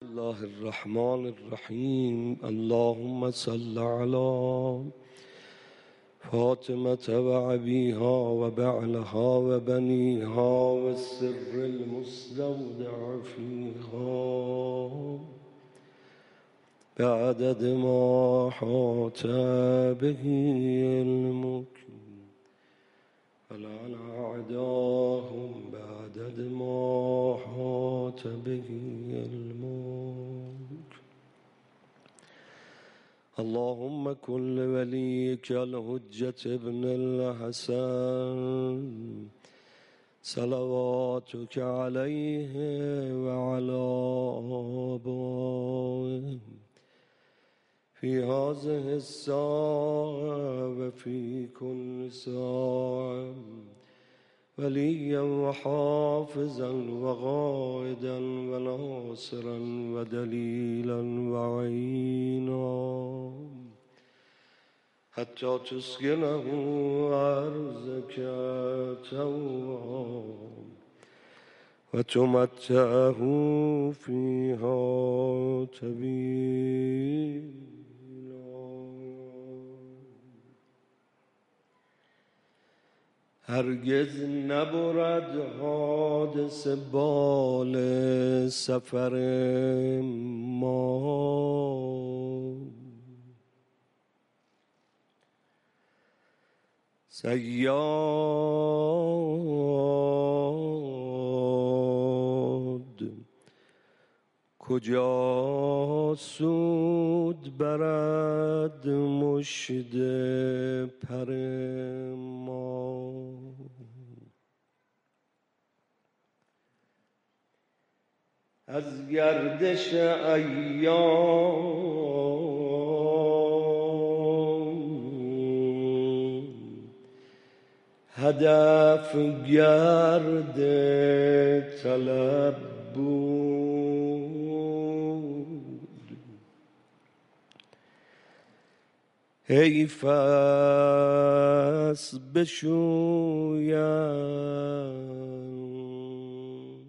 الله الرحمن الرحيم. اللهم صل على فاطمة وأبيها وبعلها وبنيها والسر المستودع فيها بعدد ما أحاط به علمك وعلى أعداهم بعدد ما أحاط به علمك. اللهم كن لوليك الحجة ابن الحسن صلواتك عليه وعلى آبائه في هذه الساعة وفي كل ساعة وليا وحافظا وقائدا وناصرا ودليلا وعينا حتى تسكنه أرضك طوعا وتمتعه فيها طويلا. هرگز نبرد حادث بال سفر ما صیاد کجا سود برد مشت پر ما. از گردش ایام هدف گرد طلب بود. حیف است بشویم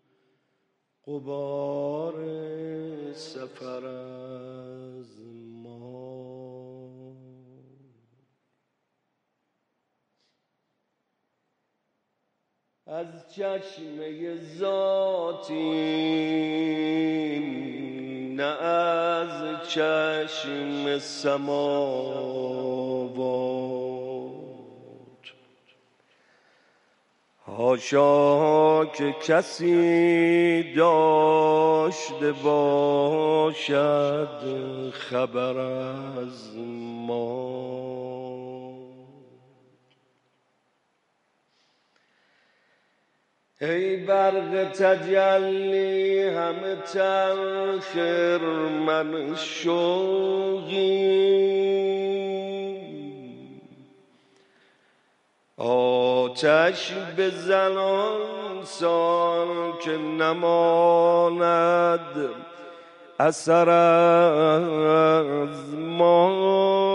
غبار سفر از ما. از چشمه ذاتی نه از چشم سماوات، حاشا که کسی داشته باشد خبر از ما. ای برق تجلی همه تلخ من شوقی، آتش بزن آن سان که نماند اثر از ما.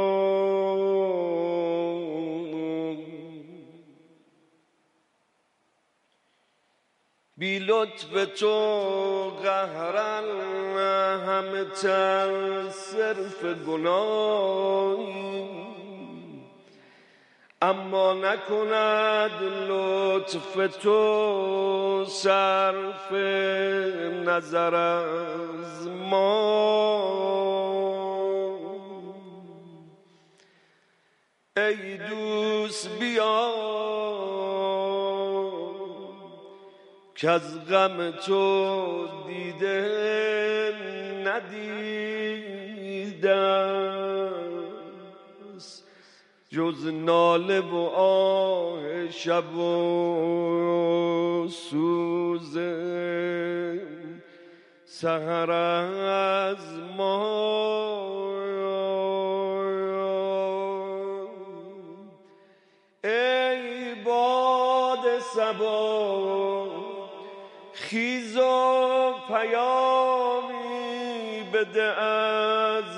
بی لطف تو قهرن همه تن صرف گناهی، اما نکند لطف تو صرف نظر از ما. ای دوست بیا که از غم تو دیده ندیدست جز ناله و آه شب و سوز سحر از ما. ای باد صبا خیز و پیامی بده از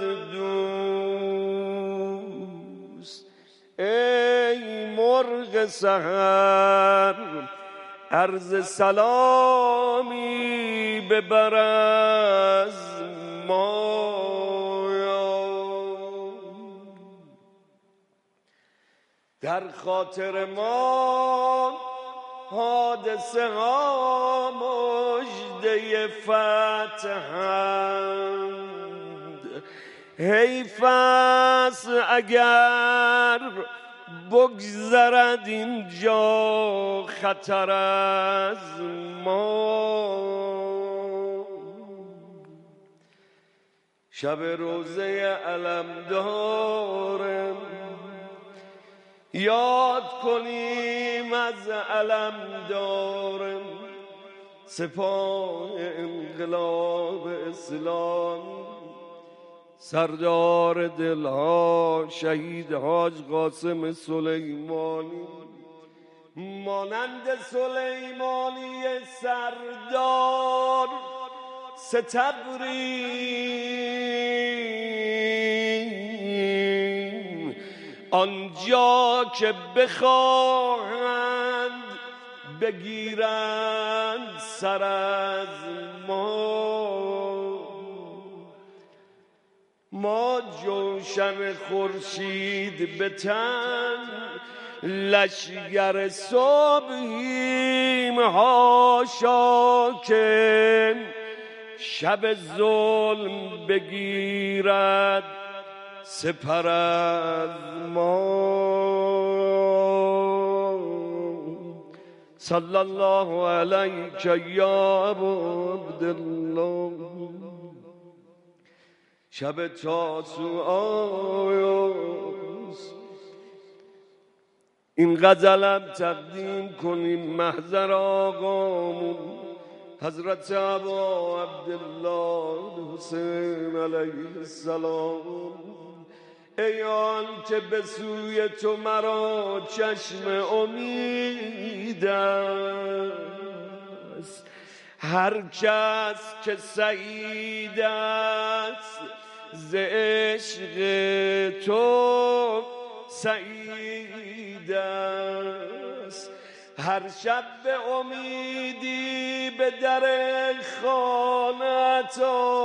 دوست. ای مرغ سحر عرض سلامی ببر از ما. در خاطر ما حادثه ها مژده فتحند. حیف است اگر بگذرد اینجا خطر از ما. شب روزه علمدارم یاد کنیم از علمدارم، سپاه انقلاب اسلام، سردار دلها شهید حاج قاسم سلیمانی. مانند سلیمانی سردار ستبریم، آنجا که بخواهند بگیرند سر از ما جوشن خورشید به تن، لشگر صبحیم، حاشا که شب ظلم بگیرد سپر از ما. صلی الله علیک یا ابا عبدالله. شب تاسوعاست، این غزلم تقدیم کنیم محضر آقامون حضرت ابا عبدالله حسین علیه السلام. ای آن که به سوی تو مرا چشم امید است، هر کس که سعید است ز عشق تو سعید است. هر شب به امیدی به در خانه‌ات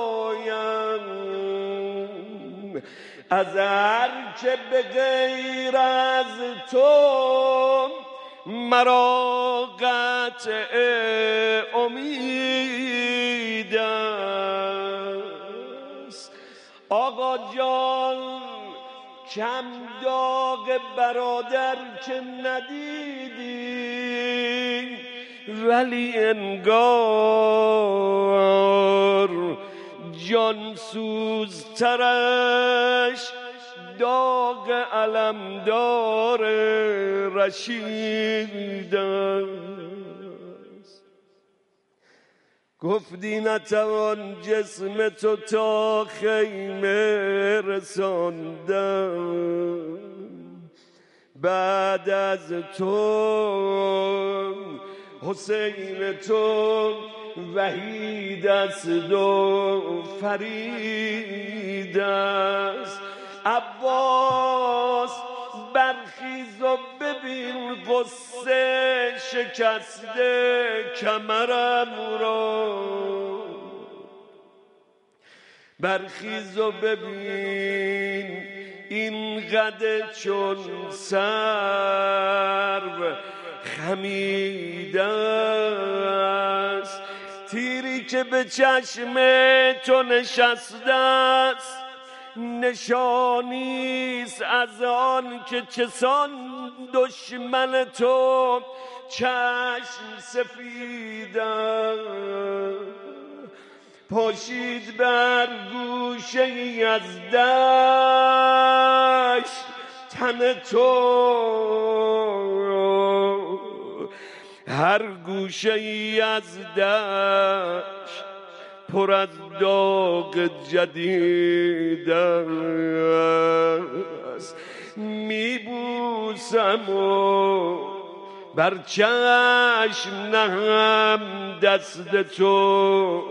آیم، از هر که به غیر از تو مرا قطع امید است. آقا جان کم داغ برادر که ندیدی، ولی انگار جان سوزترش داغ علمدار رشید است. گفتی نتوان جسم تو تا خیمه رساندم، بعد از تو حسین تو وحید است و فرید است. عباس برخیز و ببین قصه شکسته کمرم را، برخیز و ببین این قد چون سرو خمیده است. تیری که به چشم تو نشسته است نشانیست از آن که چسان دشمن تو چشم سفیده. پاشید بر گوشه ای از دشت تن تو، هر گوشه ای از دشت پر از داغ جدید است. میبوسم و بر چشم نهم دست تو،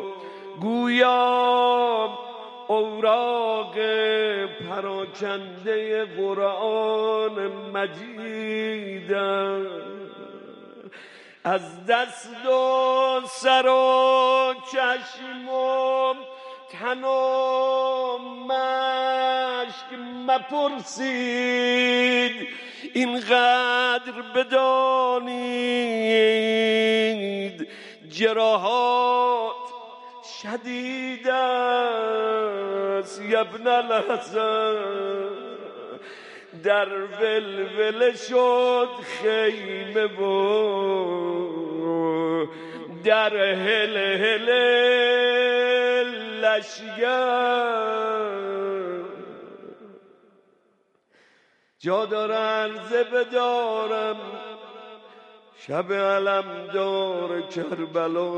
گویا اوراق پراکنده قرآن مجید از دست و سر و چشم و تن و مشک مپرسید، اینقدر بدانید جراحات شدید است یبن الحسن. در ولوله شد خیمه و در هل هل لشگر. جا دارن زبه دارم شب علمدار کربلا،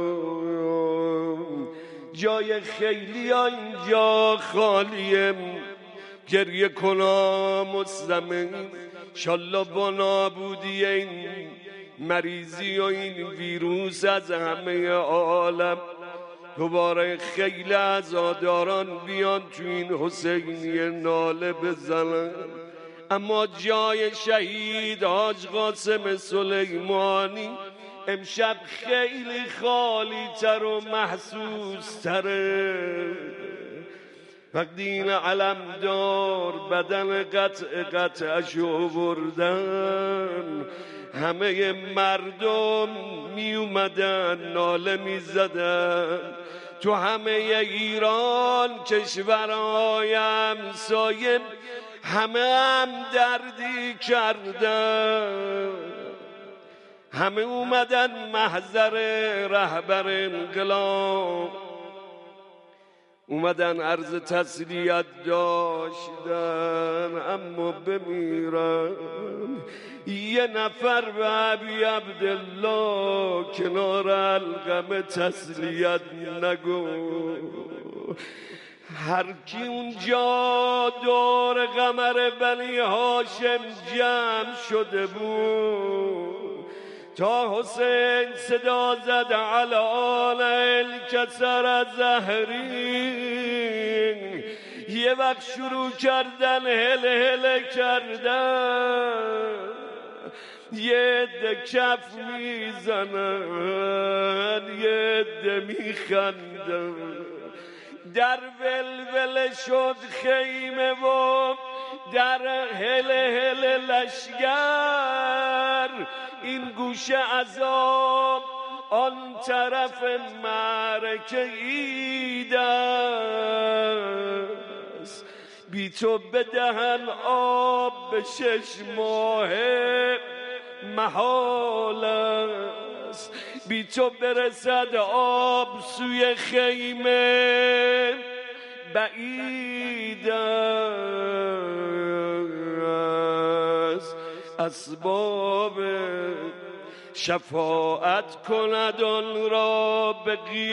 جای خیلی ها اینجا خالیم، گریه کنم مستمع شالله با نابودی این مریضی و این ویروس از همه عالم دوباره خیلی عزاداران بیان تو این حسینیه ناله بزنن. اما جای شهید حاج قاسم سلیمانی امشب خیلی خالی تر و محسوس تره. وقتی این علمدار بدن قطعشو بردن، همه مردم می اومدن ناله می زدن. تو همه ایران کشورهای همسایه همه هم دردی کردن، همه اومدن محضر رهبر انقلاب، اومدن عرض تسلیت داشتن اما بمیرن. یه نفر به ابی عبدالله کنار القمه تسلیت نگو. هر کی اونجا دور قمر بنی هاشم جمع شده بود تا حسین صدا زد علال الکسر زهری، یه وقت شروع کردن هل هل کردن، یه عده کف میزنن یه عده میخندن. در ولوله شد خیمه و در هل هل لشگر، این گوشه عذاب آن طرف معرکه عید است. بی تو بدهن آب به 6 ماهه محال است، بی تو برسد آب سوی خیمه بعید است. اسباب شفاعت کند آن را به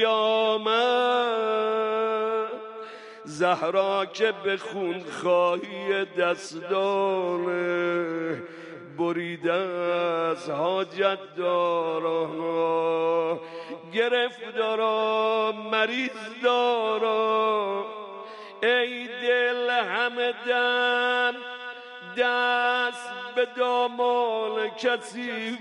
قیامت، زهرا که به خونخواهی دستان بریده از حاجت دارا، گرفتارا مریض دارا. ای دل همه دم دست به دامان کسی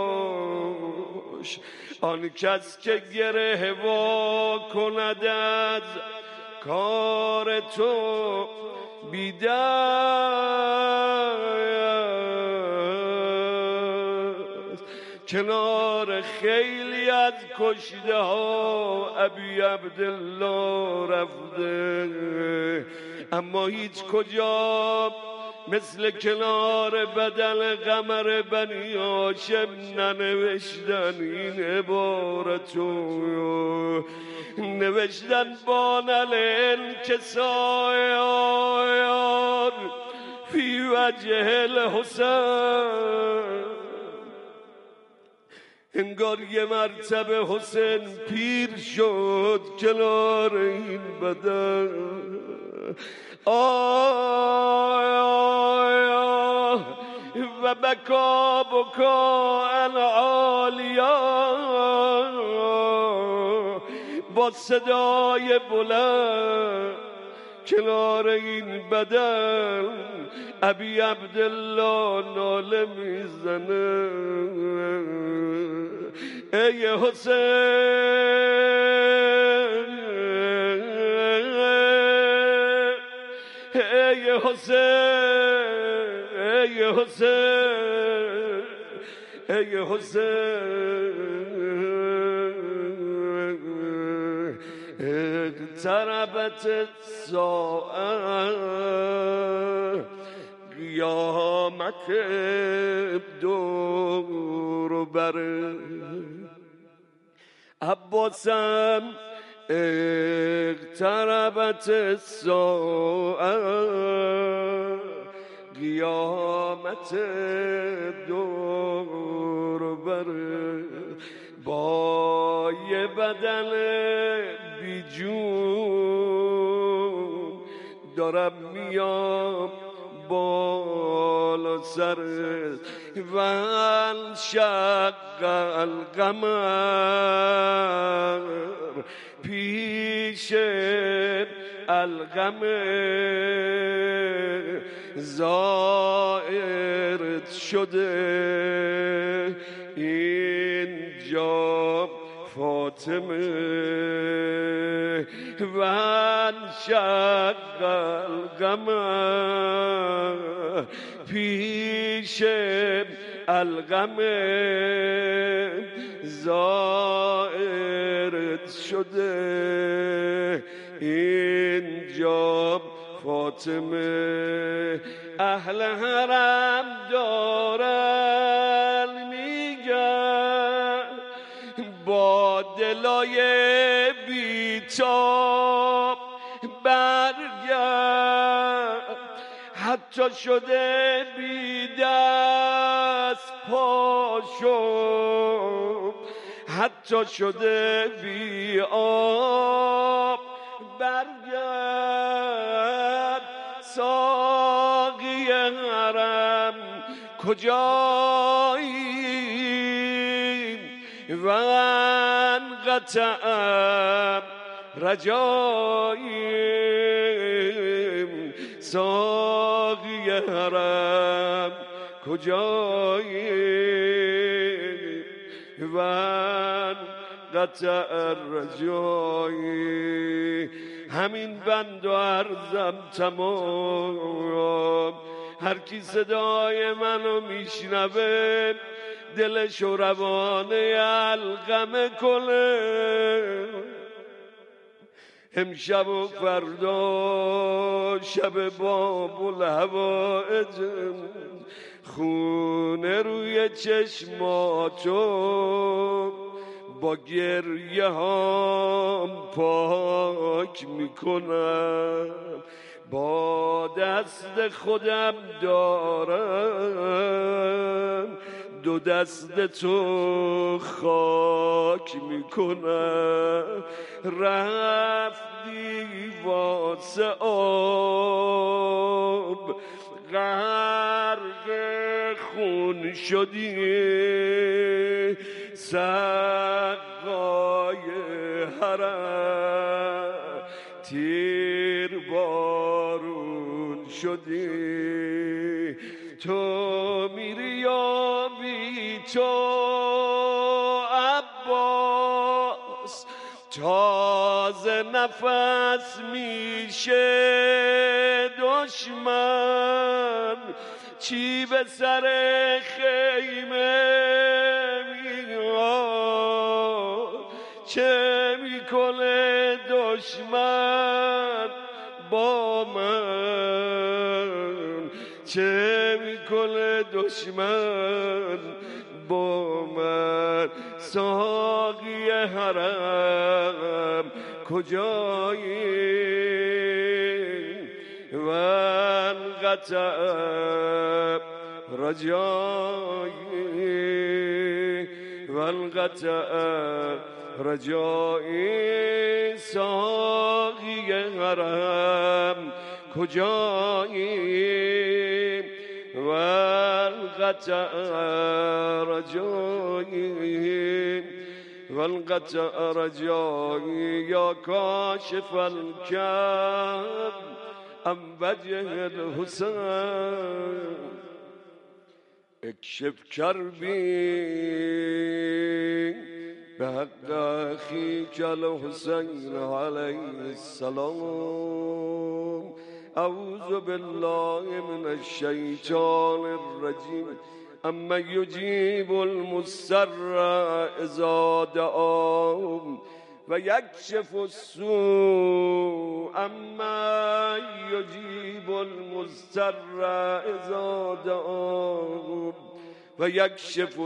باش، آن کس که گره وا کند از کار تو بیدست. کنار خیلی از کشته ها ابی عبدالله رفته، اما هیچ کجا مثل کنار بدن قمر بنی هاشم ننوشتن این عبارتو، نوشتن بانل انکسار فی وجه الحسین. انگار یه مرتبه حسین پیر شد کنار این بدن. و بکا بکا عالیا، با صدای بلند کنار این بدن ابی عبدالله ناله میزنه. ای حسین ای حسین ای حسین ای حسین اقتربت الساعه قیامت دور بره عباسم اقتربت الساعه قیامت دور بره با یه بدن بی جون دارم میام بالا سر وانشق القمر پیش القمر زائرت شده اینجا فاطمه وانشق القمر پیش القمر زائرت شده اینجا فاطمه اهل حرم دارن میگن با دلای بیتاب برگرد حتی شده بی دست پاشو حتی شده بی آب برگرد ساقی حرم کجایی و انقطع رجاییم ساقی حرم کجایی و انقطع رجایی همین بند و عرضم تمام هر کی صدای منو میشنوه دلش و روانه القمه کنه امشب و فردا شب باب الهوائج خونه روی چشماتو با گریه هام پاک میکنم با دست خودم دارم دو دست تو خاک میکنم رفتی واسه آب غرق خون شدی سقای حرم تیر بارون شدی تو میری یا بی تو عباس تازه نفس میشه دشمن چی به سر خیمه میاد چه میکنه دشمن با من چه میکنه دشمن با من ساقی حرم کجایی و انقطع رجایی و انقطع رجایی ساقی حرم کجایی و انقطع رجایی و انقطع رجایی یا کاشف الکرب ام وجه الحسین اکشف کربی به حق اخیک الحسین علیه السلام أعوذ بالله من الشيطان الرجيم أمن يجيب المضطر إذا دعاه ويكشف السوء أمن يجيب المضطر إذا دعاه ويكشف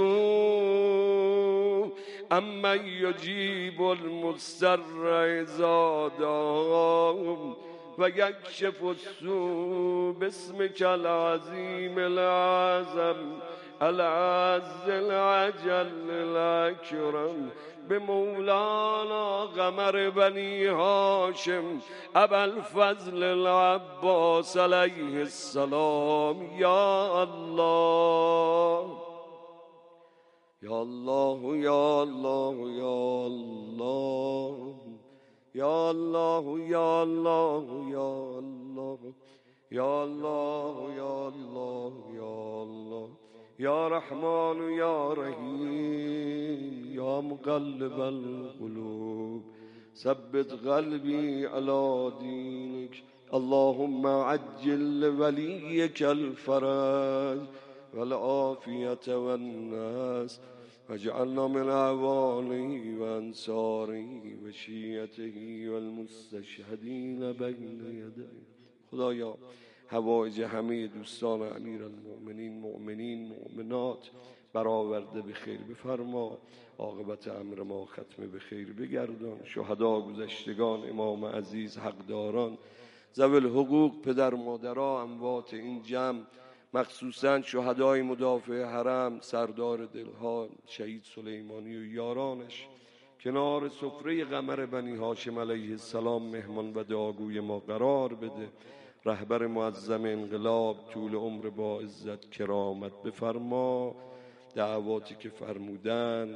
السوء أمن يجيب المضطر إذا دعاه ويكشف السوء باسمك العظيم الأعظم العز العجل الأكرم بمولانا قمر بني هاشم أبا الفضل العباس عليه السلام. يا الله يا الله يا الله يا الله يا الله يا الله يا الله يا الله يا الله يا الله يا رحمن يا رحيم يا مقلب القلوب ثبت قلبي على دينك. اللهم عجل لوليك الفرج والعافية والناس واجعلنا من أعوانه وأنصاره وشيعته والمستشهدين بين يديه. خدایا حوائج همه دوستان امیرالمؤمنین مؤمنین مؤمنات برآورده به خیر بفرما، عاقبت امر ما ختم به خیر بگردان. شهدا، گذشتگان، امام عزیز، حقداران، ذوی الحقوق، پدر مادرها، اموات این جمع، مخصوصا شهدای مدافع حرم، سردار دلها شهید سلیمانی و یارانش کنار سفره قمر بنی هاشم علیه السلام مهمان و دعاگوی ما قرار بده. رهبر معظم انقلاب طول عمر با عزت کرامت بفرما. دعواتی که فرمودن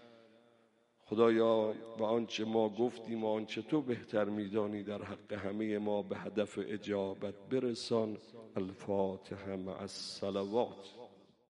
خدایا و آنچه ما گفتیم و آنچه تو بهتر میدانی در حق همه ما به هدف اجابت برسان. الفاتحه مع الصلوات.